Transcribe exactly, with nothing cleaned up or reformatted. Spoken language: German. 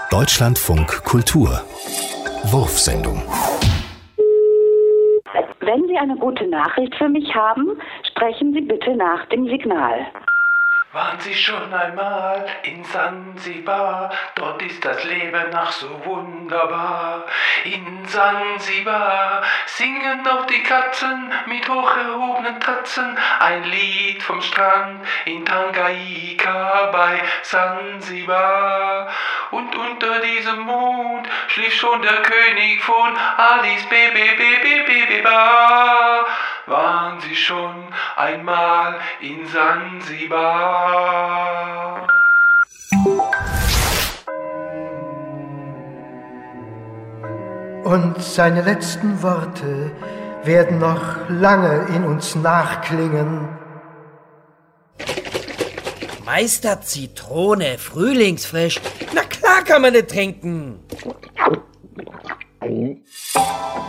Deutschlandfunk Kultur Wurfsendung. Wenn Sie eine gute Nachricht für mich haben, sprechen Sie bitte nach dem Signal. Waren Sie schon einmal in Sansibar? Dort ist das Leben ach so wunderbar. In Sansibar singen noch die Katzen mit hoch erhobenen Tatzen ein Lied vom Strand in Tanganyika bei Sansibar. Und unter diesem Mond schlief schon der König von Addis Abeba. Waren Sie schon einmal in Sansibar? Und seine letzten Worte werden noch lange in uns nachklingen. Meister Zitrone, frühlingsfrisch. Na klar kann man nicht trinken.